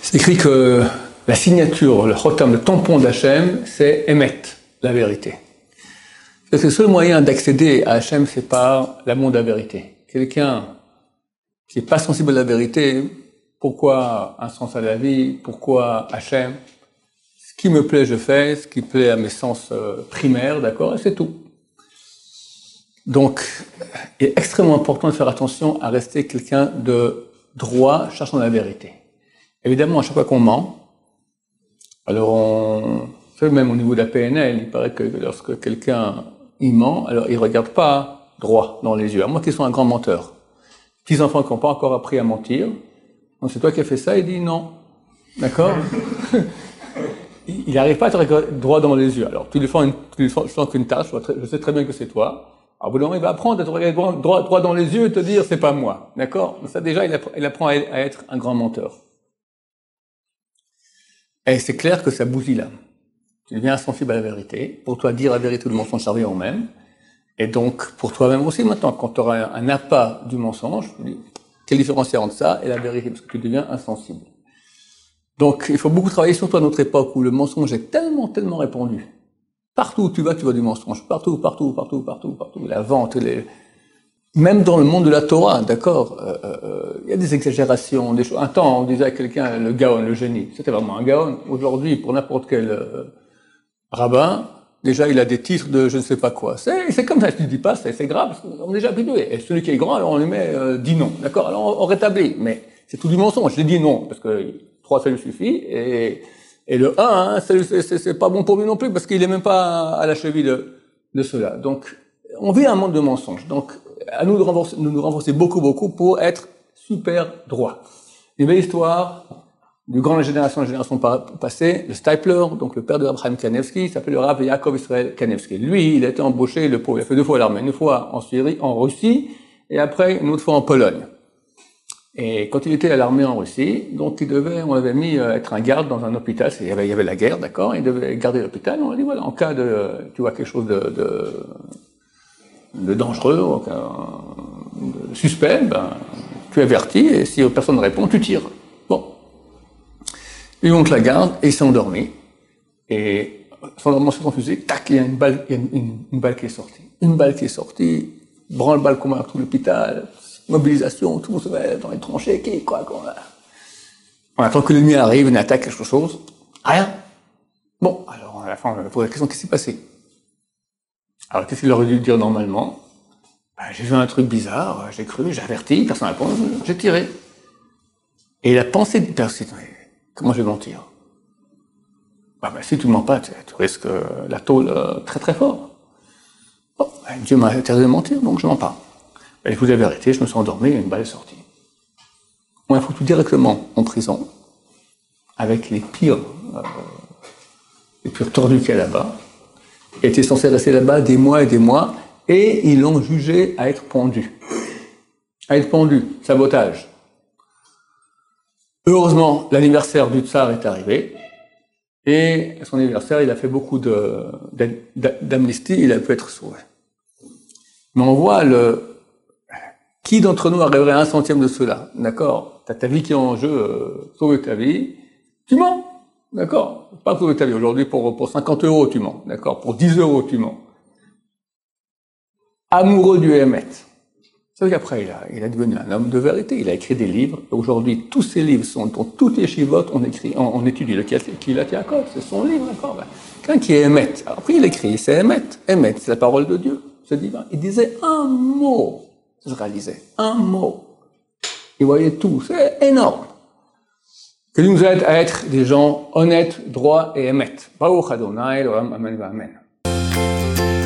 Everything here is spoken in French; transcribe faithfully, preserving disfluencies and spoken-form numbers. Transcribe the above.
C'est écrit que la signature, le chotam, le tampon d'Hachem, c'est Emet, la vérité. Parce que le seul moyen d'accéder à Hachem, c'est par l'amour de la vérité. Quelqu'un qui n'est pas sensible à la vérité, pourquoi un sens à la vie, pourquoi Hachem, ce qui me plaît, je fais, ce qui plaît à mes sens primaires, d'accord, et c'est tout. Donc, il est extrêmement important de faire attention à rester quelqu'un de droit, cherchant la vérité. Évidemment, à chaque fois qu'on ment, alors on, même au niveau de la P N L, il paraît que lorsque quelqu'un il ment, alors il regarde pas droit dans les yeux, à moins qu'ils soient un grand menteur. Petits enfants qui n'ont pas encore appris à mentir, donc c'est toi qui as fait ça, il dit non, d'accord? Il n'arrive pas à te regarder droit dans les yeux. Alors tu lui fais une, tu lui fais qu'une tâche, je sais très bien que c'est toi. Alors, au bout d'un moment, il va apprendre à te regarder droit, droit, droit dans les yeux et te dire c'est pas moi, d'accord? Ça déjà, il apprend, il apprend à être un grand menteur. Et c'est clair que ça bousille l'âme. Tu deviens insensible à la vérité. Pour toi, dire la vérité ou le mensonge, ça revient au même. Et donc, pour toi-même aussi, maintenant, quand tu auras un appât du mensonge, quelle différence il y a entre ça et la vérité? Parce que tu deviens insensible. Donc, il faut beaucoup travailler, surtout à notre époque où le mensonge est tellement, tellement répandu. Partout où tu vas, tu vois du mensonge. Partout, partout, partout, partout, partout. La vente, les... même dans le monde de la Torah, d'accord, euh, euh, il y a des exagérations, des choses. Un temps, on disait à quelqu'un, le gaon, le génie. C'était vraiment un gaon. Aujourd'hui, pour n'importe quel euh, rabbin, déjà, il a des titres de je ne sais pas quoi. C'est, c'est comme ça, tu ne dis pas, c'est, c'est grave, parce qu'on est déjà habitué. Et celui qui est grand, alors on lui met euh, dit non, d'accord? Alors on, on rétablit. Mais c'est tout du mensonge. Je dis non, parce que trois, ça lui suffit. Et, et le un, hein, c'est, c'est, c'est pas bon pour lui non plus, parce qu'il est même pas à la cheville de, de cela. Donc, on vit un monde de mensonges. Donc, à nous de renforcer, nous nous renforcer beaucoup, beaucoup pour être super droit. Une belle histoire du grand génération, la génération passée, le Stipler, donc le père de Abraham Kanevsky, il s'appelle le Rav Yaakov Israël Kanevsky. Lui, il a été embauché, le pauvre, il a fait deux fois l'armée, une fois en Syrie, en Russie, et après une autre fois en Pologne. Et quand il était à l'armée en Russie, donc il devait, on l'avait mis euh, être un garde dans un hôpital, il y avait, il y avait la guerre, d'accord, il devait garder l'hôpital, on lui dit voilà, en cas de, tu vois quelque chose de, de, de dangereux, en cas de suspect, ben, tu avertis, et si personne ne répond, tu tires. Bon. Il monte la garde, et il s'est endormi, et s'endormant sur son fusil, tac, il y a une balle, il y a une, une, une balle qui est sortie. Une balle qui est sortie, branle-balle commun à tout l'hôpital, mobilisation, tout le monde se met dans les tranchées, qui, quoi, quoi. On attend que l'ennemi arrive, une attaque, quelque chose. Rien. Bon, alors, à la fin, on va poser la question, qu'est-ce qui s'est passé? Alors, qu'est-ce qu'il aurait dû dire normalement? Ben, j'ai vu un truc bizarre, j'ai cru, j'ai averti, personne n'a répondu, j'ai tiré. Et la pensée de personne, comment je vais mentir? Ben, ben, si tu ne mens pas, tu, tu risques la tôle euh, très très fort. Bon, ben, Dieu m'a interdit de mentir, donc je mens pas. Ben, je vous ai vérité, je me suis endormi et une balle est sortie. On a foutu directement en prison, avec les pires, euh, les pires tordus qu'il y a là-bas. Il était censé rester là-bas des mois et des mois, et ils l'ont jugé à être pendu. À être pendu, sabotage. Heureusement, l'anniversaire du tsar est arrivé, et à son anniversaire, il a fait beaucoup de, d'amnistie, il a pu être sauvé. Mais on voit le... Qui d'entre nous arriverait à un centième de cela? D'accord? T'as ta vie qui est en jeu, euh, sauver ta vie, tu mens. D'accord? Pas sauver ta vie. Aujourd'hui, pour, pour cinquante euros, tu mens. D'accord? Pour dix euros, tu mens. Amoureux du Hémet. Ça veut dire qu'après, il a, il a devenu un homme de vérité. Il a écrit des livres. Aujourd'hui, tous ces livres sont, dans toutes les chivotes, on écrit, on, on étudie le Kilat Yaakov. C'est son livre, d'accord? Ben, quelqu'un qui est Hémet. Après, il écrit, c'est Hémet. Hémet, c'est la parole de Dieu. C'est divin. Il disait un mot. Ça se réalisait. Un mot. Il voyait tout. C'est énorme. Que Dieu nous aide à être des gens honnêtes, droits et émettes. Baruch Adonai, Amen, Amen.